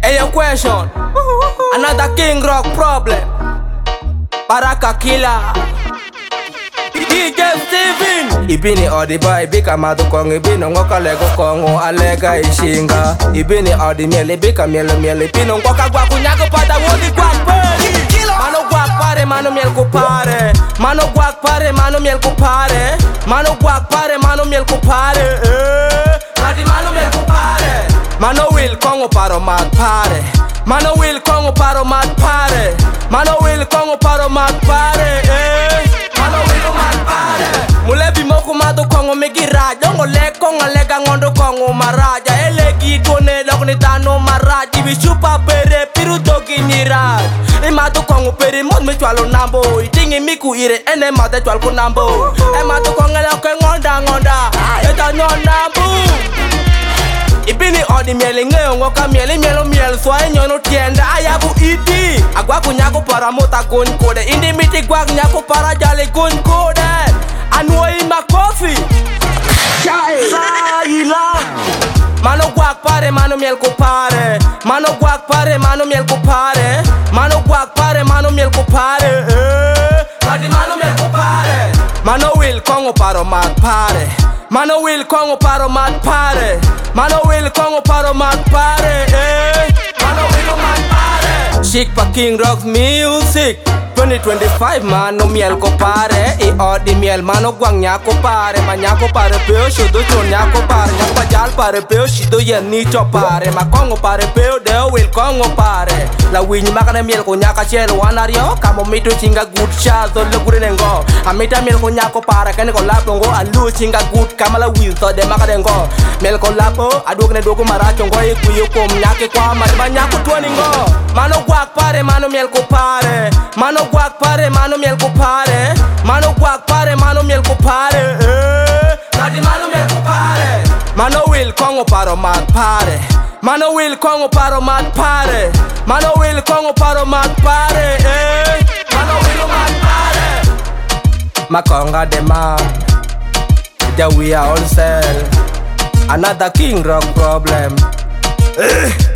Hey, your question. Another King Rock problem. Baraka Killer. DJ Steven. Ibini odiba ibika madukong ibino ngoka lego kongo alega ishinga. Ibini odi miele ibika miele pino ngoka gwa kunyago pada wodi gwa peri. Mano gwa pare mano miel kupare. Mano gwa pare mano miel kupare. Mano gwa pare mano miel kupare. Adi mano miel kupare. Mano will kongo paro mat pare. Mano will kongo paro mat pare. Mano will kongo paro mat pare. Mano will mat pare. Mulebi moku mado kongo megira. Jongo le kongo lega ngondo kongo maraja. Elegi tone lokni tano maraji. Bishupa pere piru toki nira. Imado kongo pere mod me chwalo nambo. Itingi miku ire ene made chwal ku nambo. Emado kongo loke ngonda. Eta nyon nambo. Ibini odi miele ngeo ngoka miele Swai nyono tienda ayabu iti. Agwa kunyaku para mota gun kode. Indi miti gwa kunyaku para jale gun kode. Anua ima coffee Saila. Mano guak pare mano miel kupare. Mano guak pare mano miel kupare. Mano guak pare mano miel kupare. Adi mano miel kupare. Mano will kongo paro mat pare. Mano will kongo paro mat pare. Mano will kongo paro mat pare. Mano will mat pare. Chic pa King Rock Music 2025 mano miel ko pare. I odi miel mano gwang nyako pare. Ma nyako pare peo shudo chon nyako pare. Nyako jal pare peo shido yen ni cho pare. Ma kongo pare peo deo will kongo pare. La winyi makane miel ko nyaka chelo wanario. Kamo mito chinga good shot so luguri nengo. Amita miel ko nyako pare kene ko lapo ngo. Alu chinga good kamala will so de makane ngo. Miel ko lapo aduk ne doku maracho ngo. Ikuyo kom nyake kwa mariba nyako tuwa ningo. Mano guak pare mano miel ko pare. Mano guak pare mano miel kupare. Mano guak pare mano miel kupare. Nadi mano miel kupare. Mano will kongo paro mat pare. Mano will kongo paro mat pare. Mano will kongo paro mat pare. Mano will mat pare. Makonga de man. That we are all sell. Another King Rock problem.